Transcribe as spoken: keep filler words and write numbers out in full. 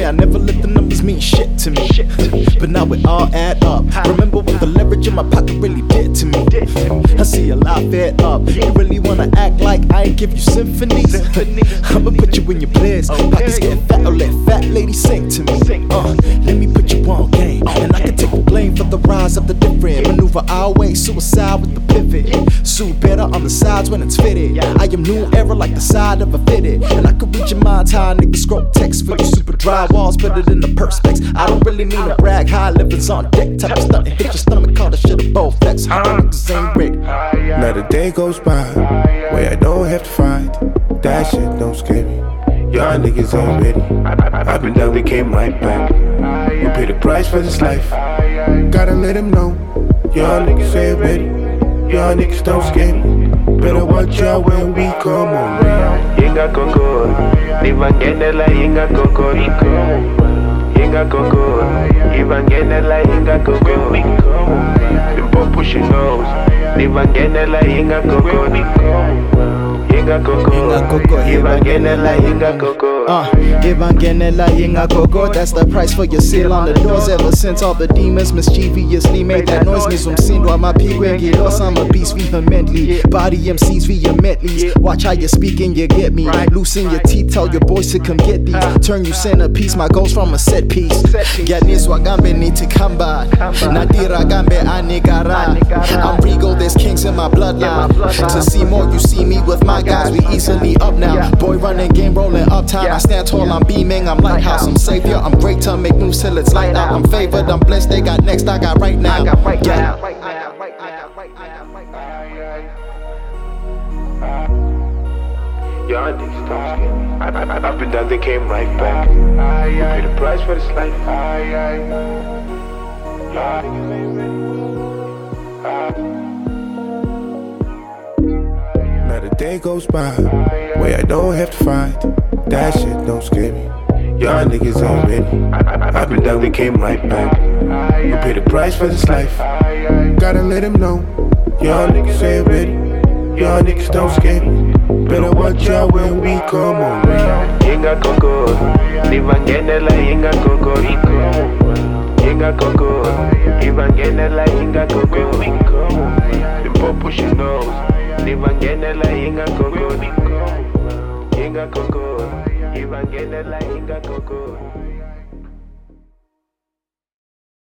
say I never let the numbers mean shit to me, but now it all add up. Remember what the leverage in my pocket really did to me. I see a lot fed up. You really wanna act like I ain't give you symphonies? I'ma put you in your place. Pockets getting fat, or let fat lady sing to me. Uh, let me put you on game, and I can take the blame for the rise of the different. Maneuver our way, suicide with the pivot. Sue better on the sides when it's fitted. I am new era like the side of a fitted, and I can read your mind how niggas scroll text for you super dry walls. Put it in the perspex. I don't really mean to brag. High living's on deck. Type of stunt hit your stomach, call the shit a both flex. How niggas ain't ready. Now the day goes by where I don't have to fight. That shit don't scare me. Y'all niggas ain't ready. I've been down, they came right back. We pay the price for this life. Gotta let them know. Y'all niggas ain't ready. Y'all niggas don't scare me. Better watch out when we come on. Yinga koko, nivangenela yinga koko riko. Yinga koko, nivangenela yinga koko riko. Bimbo pushing nose, nivangenela yinga koko riko. Yinga koko, nivangenela yinga koko. Uh, Evangenela yinga koko, that's the price for your seal on the doors. Ever since all the demons mischievously made that noise, nizumsindo amapigwe lost. I'm a beast vehemently, body M Cs vehemently. Watch how you're speaking, you get me. Loosen your teeth, tell your boys to come get these. Turn you centerpiece, my goals from a set piece. Yaniswa gambe need to come by. Nadira gambe anigara. I'm regal, there's kings in my bloodline. To see more, you see me with my guys. We easily up now. Boy running game, rolling uptown. I stand tall, I'm beaming, I'm lighthouse, I'm savior. I'm great to make moves till it's light out. I'm favored, I'm blessed, they got next, I got right now. Yeah. Y'all niggas don't scare me. I, I, I've been down, they came right back. We pay the price for this life. Y'all niggas ain't ready. Now the day goes by where I don't have to fight. That shit don't scare me. Y'all niggas ain't ready. I've been down, they came right back. We pay the price for this life. Gotta let them know. Y'all niggas ain't ready. Y'all niggas don't scare me. Better watch out when we come on. Yinga koko, nivangenela yinga koko riko. Yinga koko, nivangenela yinga koko riko. Bimbo pushing nose, nivangenela yinga koko riko. Yinga koko, nivangenela yinga koko.